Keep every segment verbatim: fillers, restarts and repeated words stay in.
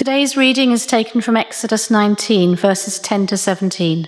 Today's reading is taken from Exodus nineteen, verses ten to seventeen.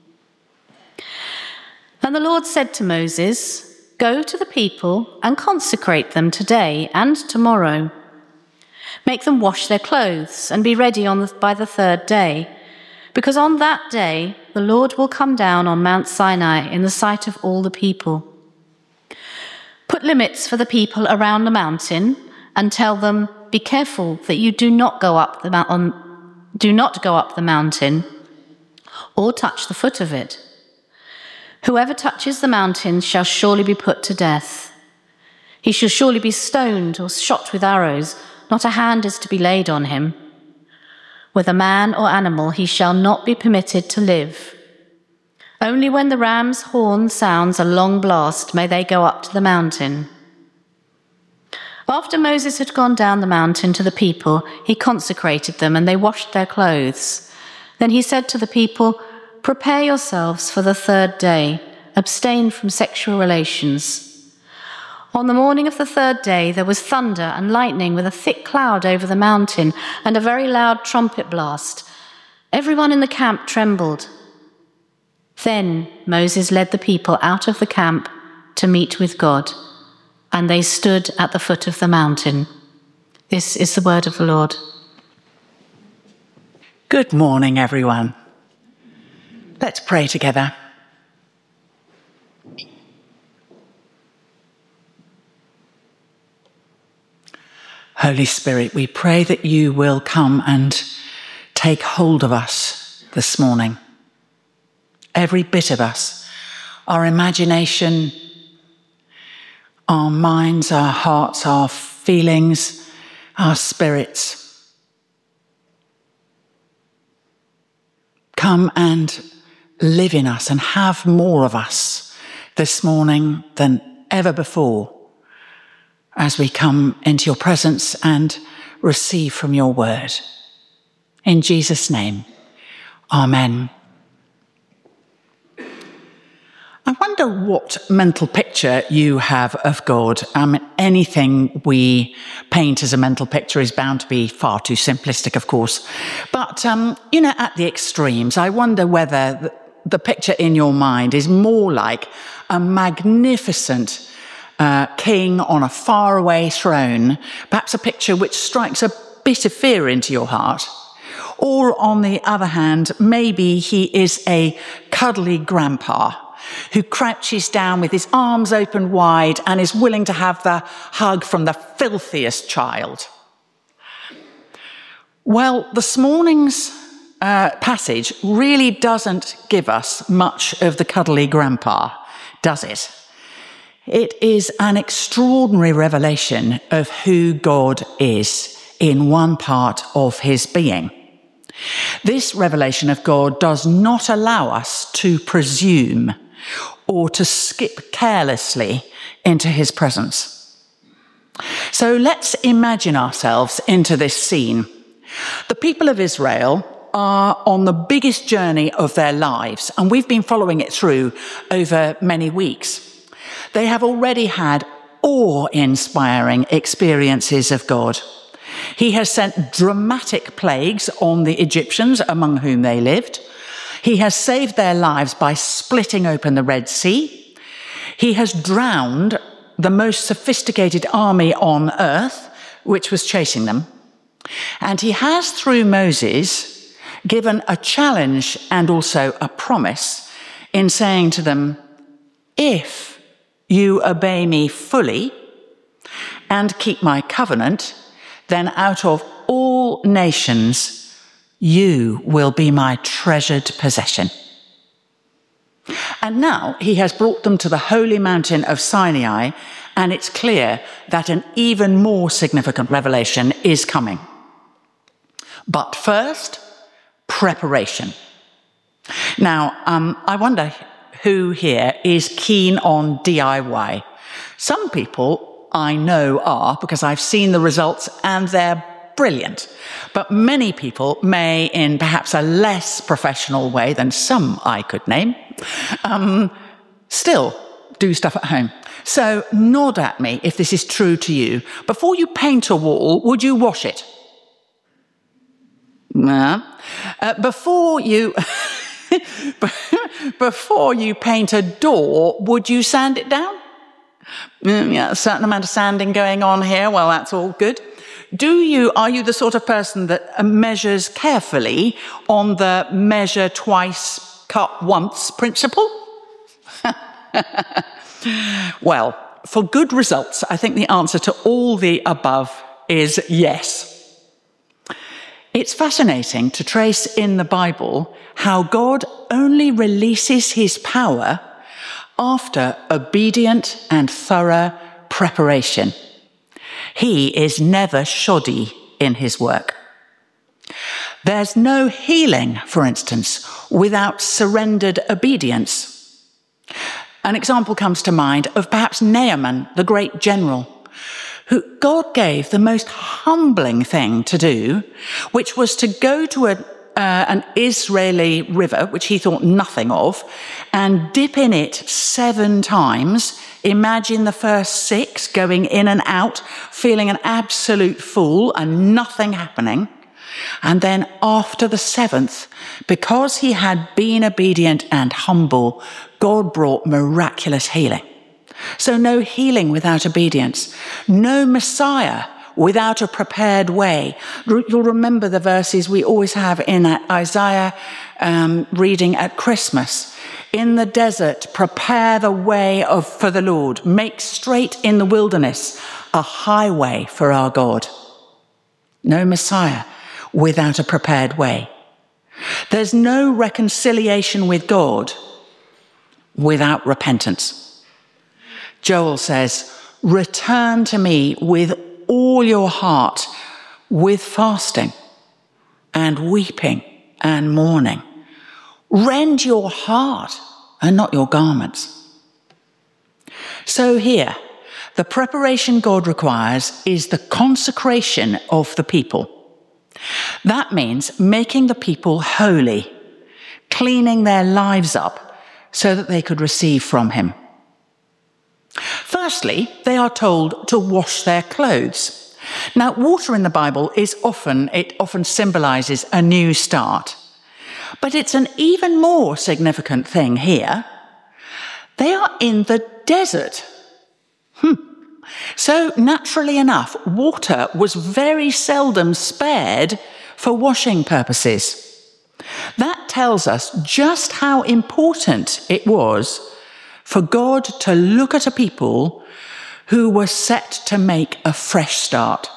And the Lord said to Moses, "Go to the people and consecrate them today and tomorrow. Make them wash their clothes and be ready on the, by the third day, because on that day the Lord will come down on Mount Sinai in the sight of all the people. Put limits for the people around the mountain and tell them, be careful that you do not go up the mountain, do not go up the mountain or touch the foot of it. Whoever touches the mountain shall surely be put to death. He shall surely be stoned or shot with arrows. Not a hand is to be laid on him. Whether man or animal, he shall not be permitted to live. Only when the ram's horn sounds a long blast may they go up to the mountain." After Moses had gone down the mountain to the people, he consecrated them and they washed their clothes. Then he said to the people, "Prepare yourselves for the third day. Abstain from sexual relations." On the morning of the third day, there was thunder and lightning with a thick cloud over the mountain and a very loud trumpet blast. Everyone in the camp trembled. Then Moses led the people out of the camp to meet with God, and they stood at the foot of the mountain. This is the word of the Lord. Good morning, everyone. Let's pray together. Holy Spirit, we pray that you will come and take hold of us this morning. Every bit of us, our imagination, our minds, our hearts, our feelings, our spirits. Come and live in us and have more of us this morning than ever before as we come into your presence and receive from your word. In Jesus' name, amen. I wonder what mental picture you have of God. Um, anything we paint as a mental picture is bound to be far too simplistic, of course. But, um, you know, at the extremes, I wonder whether the, the picture in your mind is more like a magnificent uh, king on a faraway throne, perhaps a picture which strikes a bit of fear into your heart. Or, on the other hand, maybe he is a cuddly grandpa who crouches down with his arms open wide and is willing to have the hug from the filthiest child. Well, this morning's uh, passage really doesn't give us much of the cuddly grandpa, does it? It is an extraordinary revelation of who God is in one part of his being. This revelation of God does not allow us to presume or to skip carelessly into his presence. So let's imagine ourselves into this scene. The people of Israel are on the biggest journey of their lives, and we've been following it through over many weeks. They have already had awe-inspiring experiences of God. He has sent dramatic plagues on the Egyptians among whom they lived. He has saved their lives by splitting open the Red Sea. He has drowned the most sophisticated army on earth, which was chasing them. And he has, through Moses, given a challenge and also a promise in saying to them, if you obey me fully and keep my covenant, then out of all nations, you will be my treasured possession. And now he has brought them to the holy mountain of Sinai, and it's clear that an even more significant revelation is coming. But first, preparation. Now, um, I wonder who here is keen on D I Y. Some people I know are, because I've seen the results and they're brilliant. But many people may, in perhaps a less professional way than some I could name, um, still do stuff at home. So nod at me if this is true to you. Before you paint a wall, would you wash it? Uh, before you... Before you paint a door, would you sand it down? Mm, yeah, a certain amount of sanding going on here. Well, that's all good. Do you, are you the sort of person that measures carefully on the measure twice, cut once principle? Well, for good results, I think the answer to all the above is yes. It's fascinating to trace in the Bible how God only releases his power after obedient and thorough preparation. He is never shoddy in his work. There's no healing, for instance, without surrendered obedience. An example comes to mind of perhaps Naaman, the great general, who God gave the most humbling thing to do, which was to go to a, uh, an Israeli river, which he thought nothing of, and dip in it seven times. Imagine the first six going in and out, feeling an absolute fool and nothing happening. And then after the seventh, because he had been obedient and humble, God brought miraculous healing. So no healing without obedience, no Messiah without a prepared way. You'll remember the verses we always have in Isaiah um, reading at Christmas. In the desert, prepare the way of, for the Lord. Make straight in the wilderness a highway for our God. No Messiah without a prepared way. There's no reconciliation with God without repentance. Joel says, return to me with all your heart, with fasting and weeping and mourning. Rend your heart and not your garments. So here, the preparation God requires is the consecration of the people. That means making the people holy, cleaning their lives up so that they could receive from him. Firstly, they are told to wash their clothes. Now, water in the Bible is often, it often symbolizes a new start. But it's an even more significant thing here. They are in the desert. Hmm. So naturally enough, water was very seldom spared for washing purposes. That tells us just how important it was for God to look at a people who were set to make a fresh start.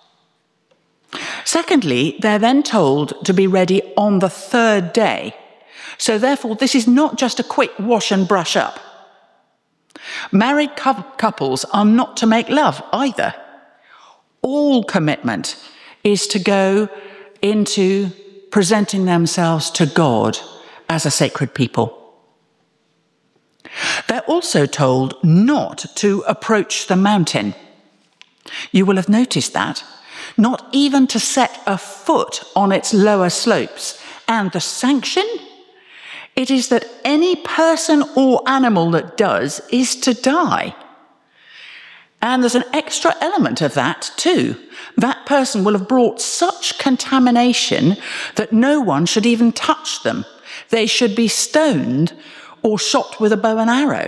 Council, they're then told to be ready on the third day. So therefore, this is not just a quick wash and brush up. Married couples are not to make love either. All commitment is to go into presenting themselves to God as a sacred people. They're also told not to approach the mountain. You will have noticed that. Not even to set a foot on its lower slopes. And the sanction? It is that any person or animal that does is to die. And there's an extra element of that too. That person will have brought such contamination that no one should even touch them. They should be stoned or shot with a bow and arrow.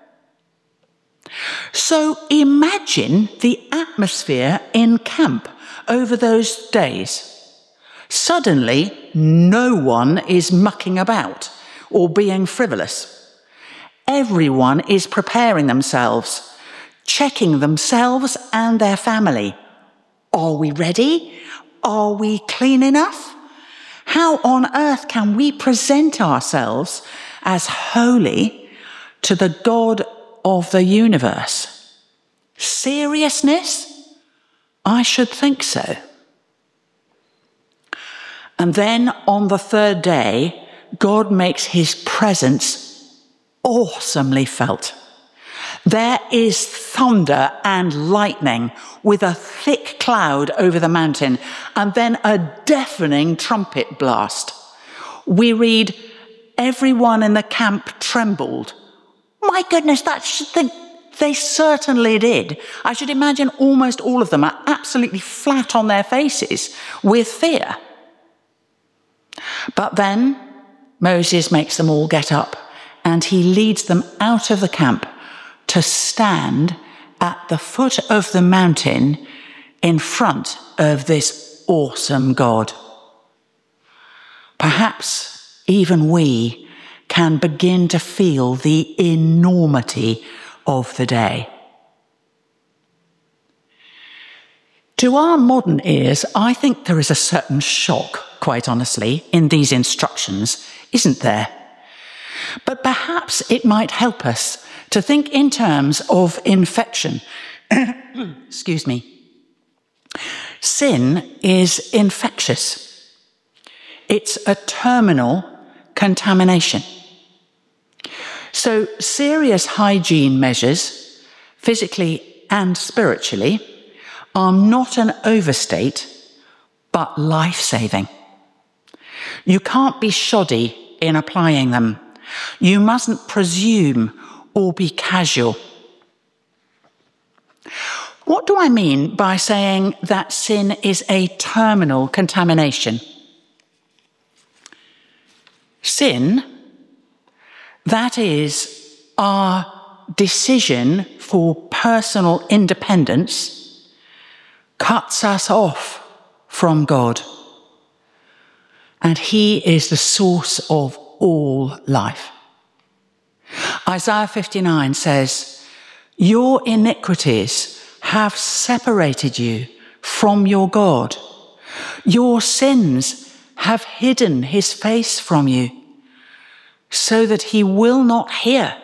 So imagine the atmosphere in camp over those days. Suddenly, no one is mucking about or being frivolous. Everyone is preparing themselves, checking themselves and their family. Are we ready? Are we clean enough? How on earth can we present ourselves as holy to the God of the universe? Seriousness? I should think so. And then on the third day, God makes his presence awesomely felt. There is thunder and lightning with a thick cloud over the mountain, and then a deafening trumpet blast. We read, everyone in the camp trembled. My goodness, that should think they certainly did. I should imagine almost all of them are absolutely flat on their faces with fear. But then Moses makes them all get up, and he leads them out of the camp to stand at the foot of the mountain in front of this awesome God. Perhaps even we can begin to feel the enormity of the day. To our modern ears, I think there is a certain shock, quite honestly, in these instructions, isn't there? But perhaps it might help us to think in terms of infection. Excuse me. Sin is infectious. It's a terminal contamination. So serious hygiene measures, physically and spiritually, are not an overstate, but life-saving. You can't be shoddy in applying them. You mustn't presume or be casual. What do I mean by saying that sin is a terminal contamination? Sin, that is our decision for personal independence, cuts us off from God. And he is the source of all life. Isaiah fifty-nine says, "Your iniquities have separated you from your God. Your sins have hidden his face from you, so that he will not hear."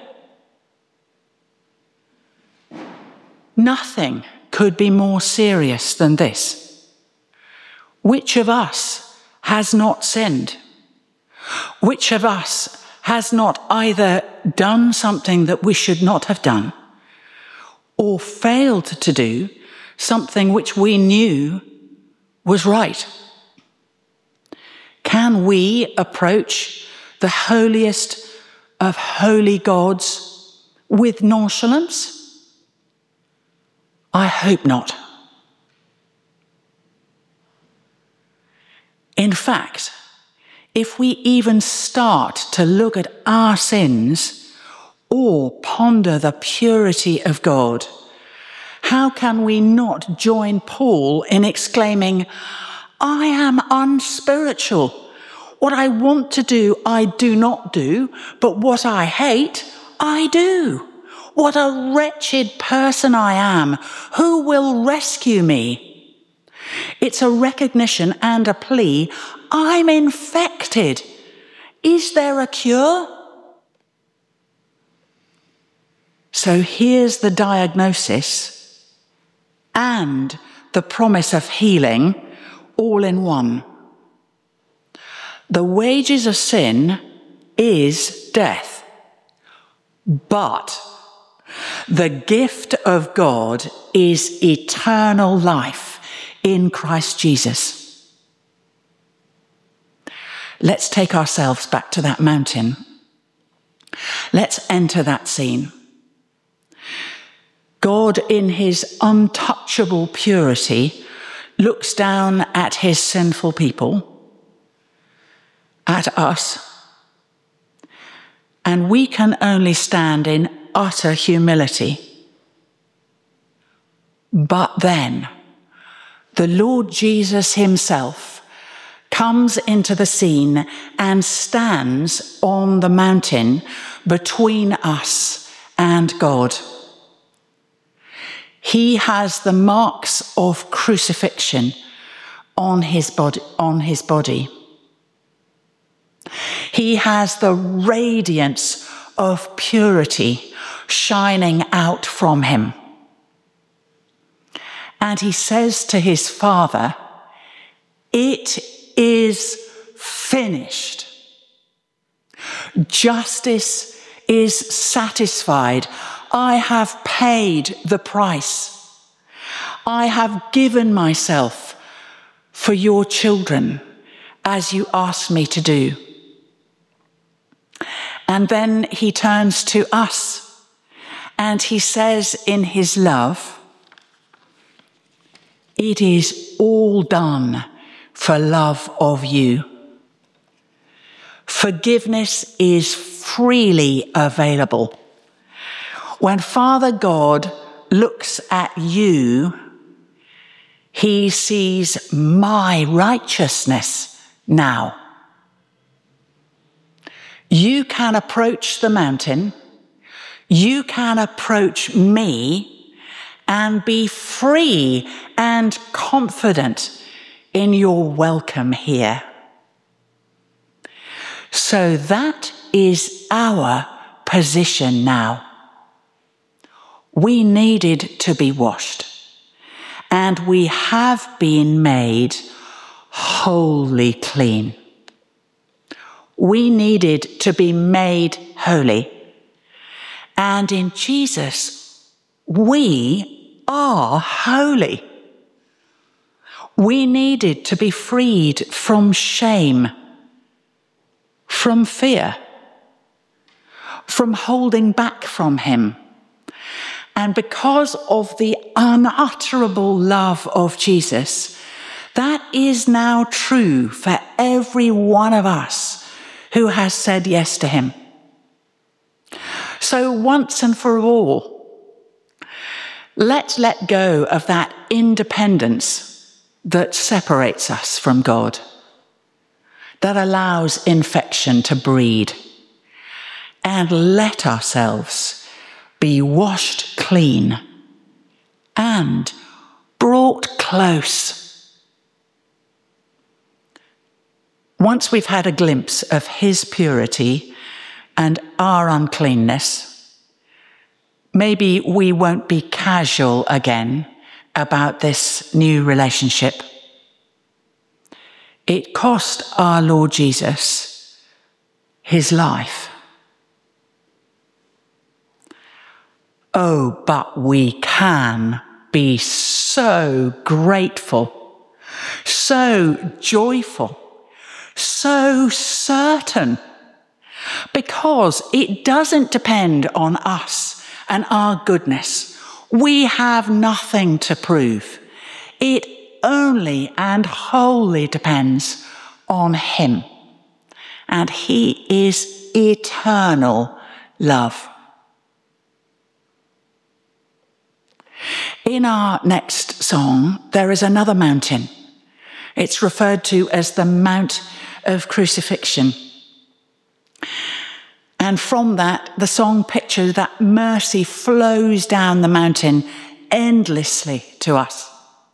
Nothing could be more serious than this. Which of us has not sinned? Which of us has not either done something that we should not have done, or failed to do something which we knew was right? Can we approach the holiest of holy gods with nonchalance? I hope not. In fact, if we even start to look at our sins or ponder the purity of God, how can we not join Paul in exclaiming, "I am unspiritual. What I want to do, I do not do, but what I hate, I do. What a wretched person I am. Who will rescue me?" It's a recognition and a plea. I'm infected. Is there a cure? So here's the diagnosis and the promise of healing all in one. The wages of sin is death, but the gift of God is eternal life in Christ Jesus. Let's take ourselves back to that mountain. Let's enter that scene. God, in his untouchable purity, looks down at his sinful people, at us, and we can only stand in utter humility. But then, the Lord Jesus himself comes into the scene and stands on the mountain between us and God. He has the marks of crucifixion on his body, on his body. He has the radiance of purity shining out from him. And he says to his Father, "It is finished." Justice is satisfied. I have paid the price. I have given myself for your children, as you asked me to do. And then he turns to us and he says in his love, "It is all done for love of you." Forgiveness is freely available. When Father God looks at you, he sees my righteousness now. You can approach the mountain, you can approach me and be free and confident in your welcome here. So that is our position now. We needed to be washed, and we have been made wholly clean. We needed to be made holy. And in Jesus, we are holy. We needed to be freed from shame, from fear, from holding back from him. And because of the unutterable love of Jesus, that is now true for every one of us who has said yes to him. So once and for all, let's let go of that independence that separates us from God, that allows infection to breed, and let ourselves be washed clean and brought close. Once we've had a glimpse of his purity and our uncleanness, maybe we won't be casual again about this new relationship. It cost our Lord Jesus his life. Oh, but we can be so grateful, so joyful, so certain, because it doesn't depend on us and our goodness. We have nothing to prove. It only and wholly depends on him. And he is eternal love. In our next song, there is another mountain. It's referred to as the Mount of Crucifixion. And from that, the song pictures that mercy flows down the mountain endlessly to us.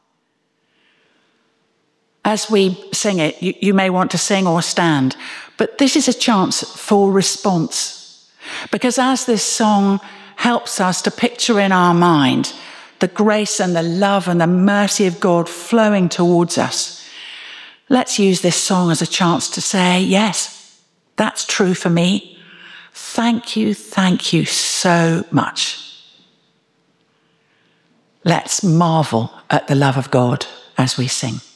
As we sing it, you, you may want to sing or stand, but this is a chance for response. Because as this song helps us to picture in our mind the grace and the love and the mercy of God flowing towards us, let's use this song as a chance to say, yes, that's true for me. Thank you, thank you so much. Let's marvel at the love of God as we sing.